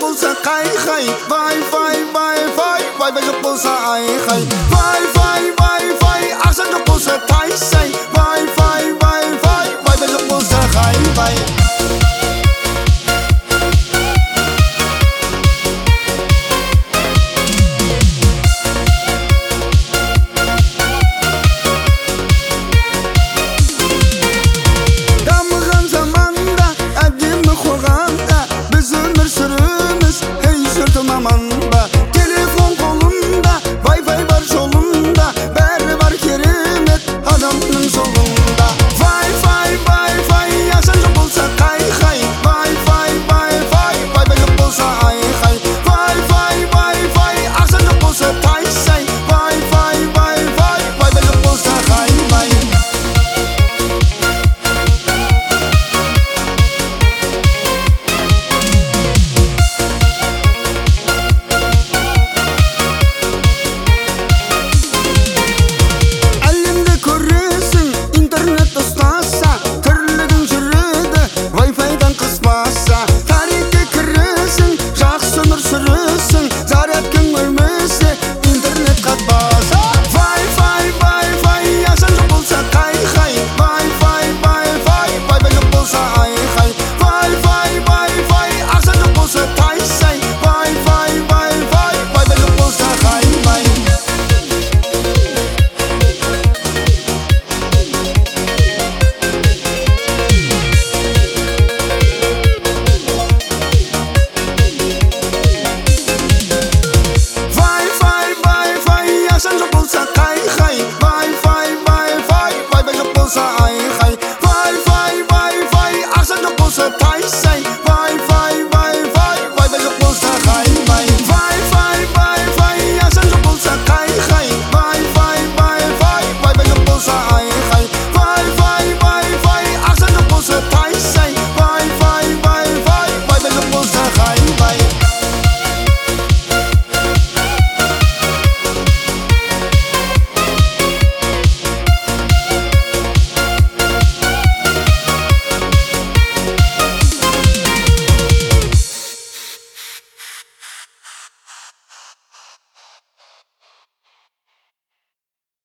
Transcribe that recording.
болса қай-қай, Wi-Fi, Wi-Fi, Wi-Fi жоқ болса айқай. Wi-Fi, Wi-Fi, ақшаң жоқ болса тайсай. Wi-Fi, Wi-Fi, Wi-Fi жоқ болса қай-қай. Telefon kolumda, Wi-Fi var solumda, bәрі бар керемет адамның жолында. Wi-Fi, Wi-Fi, ақшаң жоқ болса қай-қай. Wi-Fi, Wi-Fi, Wi-Fi жоқ болса айқай. Wi-Fi, Wi-Fi, ақшаң жоқ болса тайсай. Wi-Fi, Wi-Fi, Wi-Fi жоқ болса қай-қай. Тарихке кіресің, жақсы өмір сүресің, зарядкың өлмесе, интернет қатпаса. Wi-Fi, Wi-Fi, ақшаң жоқ болса қай-қай. Wi-Fi, Wi-Fi, Wi-Fi жоқ болса айқай. Wi-Fi, Wi-Fi, ақшаң жоқ болса тайсай. Wi-Fi, Wi-Fi, Wi-Fi жоқ болса қай-қай. ақшаң жоқ болса қай-қай. Wi-Fi, Wi-Fi, Wi-Fi жоқ болса айқай. Wi-Fi, Wi-Fi, ақшаң жоқ болса тайсай.